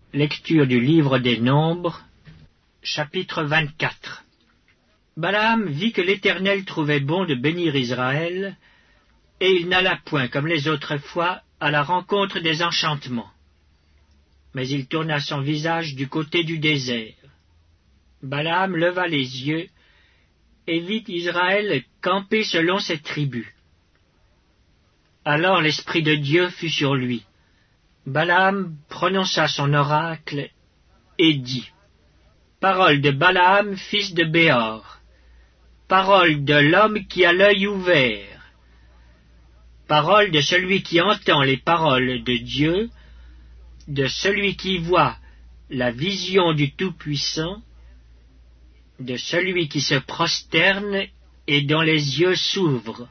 Lecture du livre des Nombres, chapitre 24. Balaam vit que l'Éternel trouvait bon de bénir Israël, et il n'alla point, comme les autres fois, à la rencontre des enchantements. Mais il tourna son visage du côté du désert. Balaam leva les yeux, et vit Israël camper selon ses tribus. Alors l'Esprit de Dieu fut sur lui. Balaam prononça son oracle et dit: Parole de Balaam, fils de Béor, parole de l'homme qui a l'œil ouvert, parole de celui qui entend les paroles de Dieu, de celui qui voit la vision du Tout-Puissant, de celui qui se prosterne et dont les yeux s'ouvrent.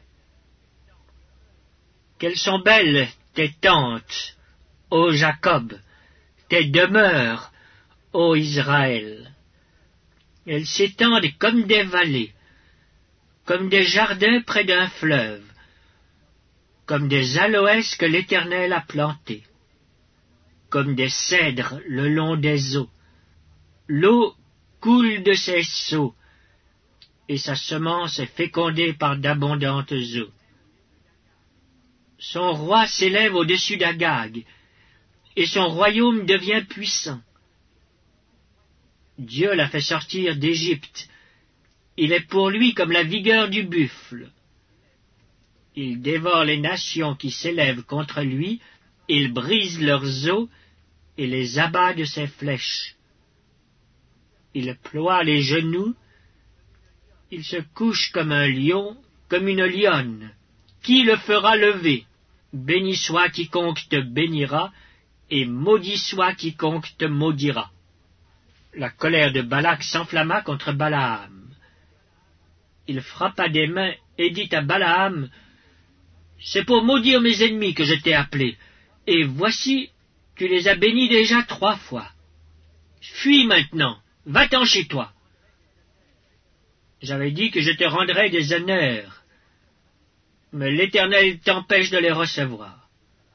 Quelles sont belles tes tentes, ô Jacob, tes demeures, ô Israël. Elles s'étendent comme des vallées, comme des jardins près d'un fleuve, comme des aloès que l'Éternel a plantés, comme des cèdres le long des eaux. L'eau coule de ses seaux, et sa semence est fécondée par d'abondantes eaux. Son roi s'élève au-dessus d'Agag, et son royaume devient puissant. Dieu l'a fait sortir d'Égypte. Il est pour lui comme la vigueur du buffle. Il dévore les nations qui s'élèvent contre lui, il brise leurs os et les abat de ses flèches. Il ploie les genoux, il se couche comme un lion, comme une lionne. Qui le fera lever? Béni soit quiconque te bénira, et maudit soit quiconque te maudira. La colère de Balak s'enflamma contre Balaam. Il frappa des mains et dit à Balaam: C'est pour maudire mes ennemis que je t'ai appelé, et voici, tu les as bénis déjà 3 fois. Fuis maintenant, va-t'en chez toi. J'avais dit que je te rendrais des honneurs, mais l'Éternel t'empêche de les recevoir.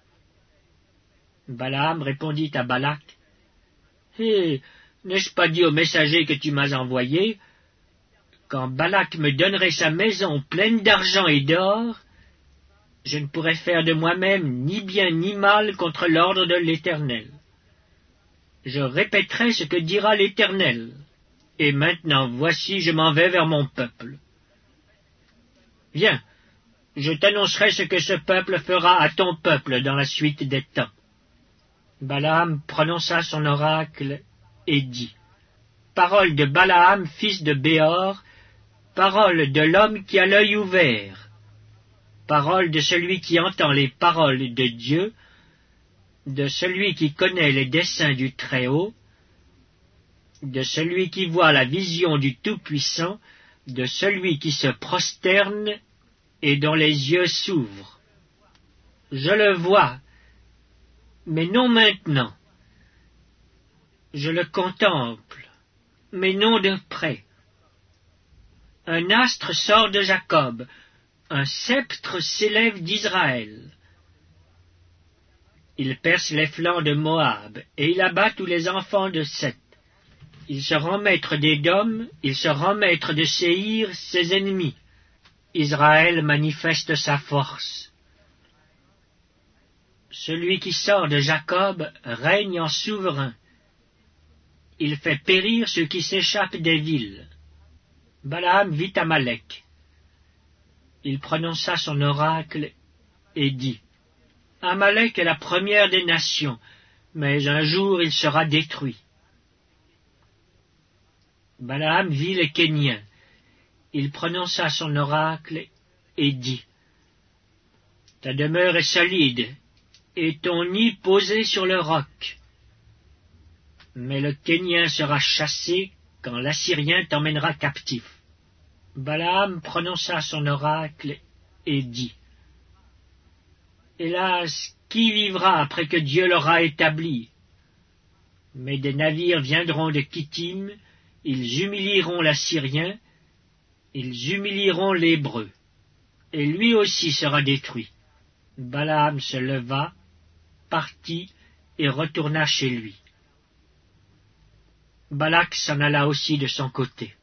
Balaam répondit à Balak: N'ai-je pas dit au messager que tu m'as envoyé, quand Balak me donnerait sa maison pleine d'argent et d'or, je ne pourrais faire de moi-même ni bien ni mal contre l'ordre de l'Éternel. Je répéterai ce que dira l'Éternel, et maintenant voici je m'en vais vers mon peuple. Viens, je t'annoncerai ce que ce peuple fera à ton peuple dans la suite des temps. Balaam prononça son oracle et dit: Parole de Balaam, fils de Béor, parole de l'homme qui a l'œil ouvert, parole de celui qui entend les paroles de Dieu, de celui qui connaît les desseins du Très-Haut, de celui qui voit la vision du Tout-Puissant, de celui qui se prosterne et dont les yeux s'ouvrent. Je le vois, mais non maintenant. Je le contemple, mais non de près. Un astre sort de Jacob, un sceptre s'élève d'Israël. Il perce les flancs de Moab, et il abat tous les enfants de Seth. Il se rend maître d'Édom, il se rend maître de Séhir, ses ennemis. Israël manifeste sa force. Celui qui sort de Jacob règne en souverain. Il fait périr ceux qui s'échappent des villes. Balaam vit Amalek. Il prononça son oracle et dit: Amalek est la première des nations, mais un jour il sera détruit. Balaam vit les Kéniens. Il prononça son oracle et dit: Ta demeure est solide, et ton nid posé sur le roc. Mais le Kénien sera chassé quand l'Assyrien t'emmènera captif. Balaam prononça son oracle et dit: Hélas, qui vivra après que Dieu l'aura établi? Mais des navires viendront de Kittim, ils humilieront l'Assyrien, ils humilieront l'Hébreu, et lui aussi sera détruit. Balaam se leva, partit et retourna chez lui. Balak s'en alla aussi de son côté.